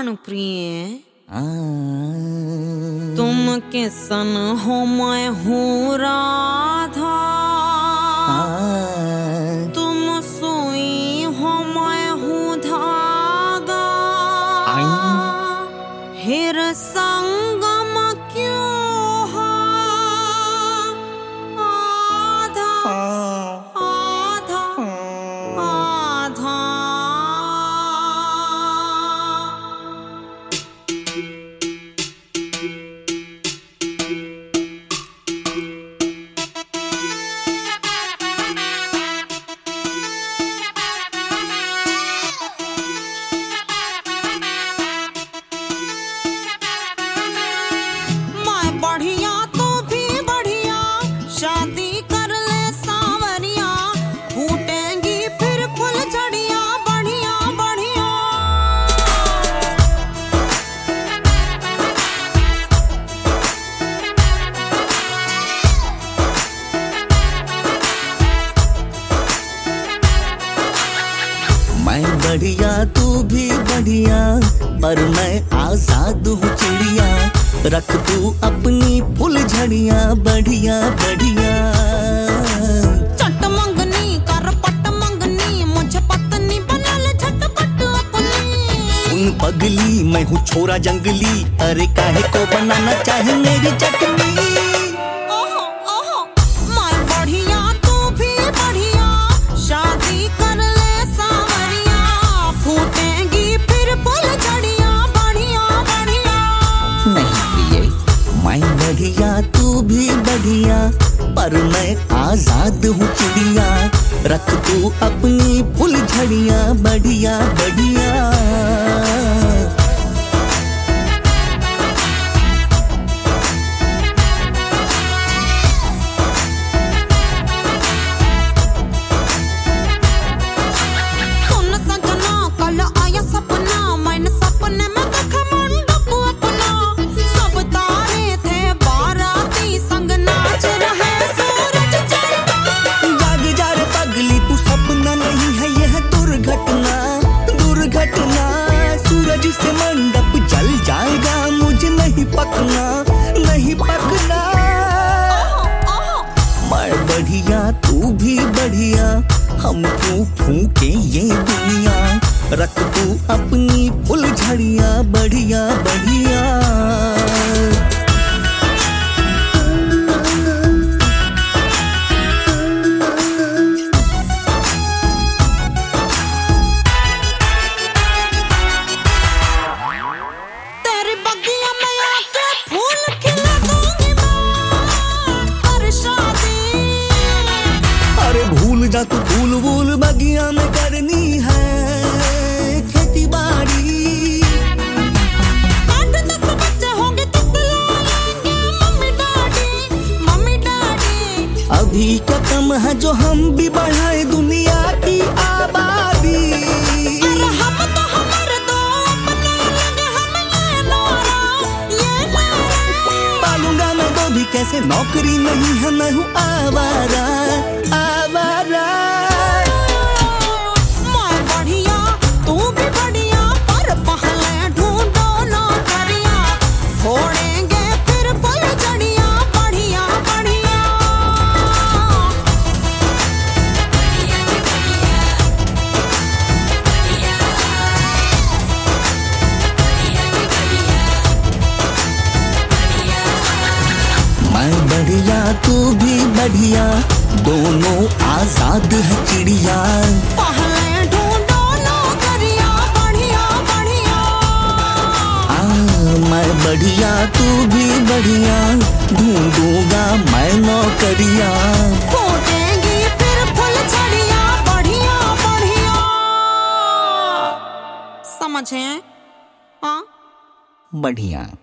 प्राण प्रिय तुम किसन हो मैं हूँ राधा, तुम सुई हो मैं हूँ धागा, हिर संगम क्यों हो आधा आधा आधा। बढ़िया तो भी बढ़िया शादी कर ले सांवरिया, फूटेंगी फिर फुल झड़िया बढ़िया बढ़िया। मैं बढ़िया तू भी बढ़िया, पर मैं आजाद हूँ चिड़िया, रख तू अपनी फुल झड़िया बढ़िया बढ़िया। चट मंगनी कर पट मंगनी, मुझे पत्नी बना ले झटपट अपनी। सुन पगली मैं हूँ छोरा जंगली, अरे काहे को बनाना चाहे मेरी चटनी। ओहो ओहो मैं बढ़िया तू भी बढ़िया, शादी कर ले सांवरिया, फूटेंगी फिर फुल झड़िया बढ़िया बढ़िया। नहीं मैं बढ़िया तू भी बढ़िया, पर मैं आजाद हूँ चिड़िया, रख तू अपनी फुल झड़िया बढ़िया बढ़िया। सुन सजना कल आया सपना, मैंने सपने में देखा मंडप अपना, सब तारे थे बाराती संग नाच रहे सूरज चंदा। जाग जा रे पगली तू सपना नहीं है यह दुर्घटना दुर्घटना। सूरज से मंडप जल जाएगा, मुझे नहीं पकना नहीं पकना। मैं बढ़िया तू भी बढ़िया, हम क्यों फूके ये दुनिया, रख तू अपनी फुल झड़िया बढ़िया बढ़िया। तेरी बगिया में आके फूल खिला दूंगी मैं, कर शादी। अरे भूल जा तू फूल वूल बगिया में करनी है खेती बाड़ी। 8-10 बच्चे होंगे तो बुलाएंगे मम्मी डैडी। अभी क्या कम है जो हम भी बढ़ाए दुनिया की आबादी। अरे हम तो हमारे दो अपने लगे, हम ये नारा। पालूंगा मैं दो भी कैसे, नौकरी नहीं है मैं हूँ आवारा आवारा। मैं बढ़िया तू भी बढ़िया, पर पहले ढूंढो नौकरिया, फोड़ेंगे फिर फुल झड़िया बढ़िया बढ़िया। मैं बढ़िया तू भी बढ़िया, दोनों आजाद है चिड़िया। पहले ढूंढो नौकरिया बढ़िया बढ़िया। मैं बढ़िया तू भी बढ़िया, ढूंढूंगा मैं नौकरिया। फूटेंगी फिर फुल झड़िया बढ़िया बढ़िया। समझे? हाँ बढ़िया।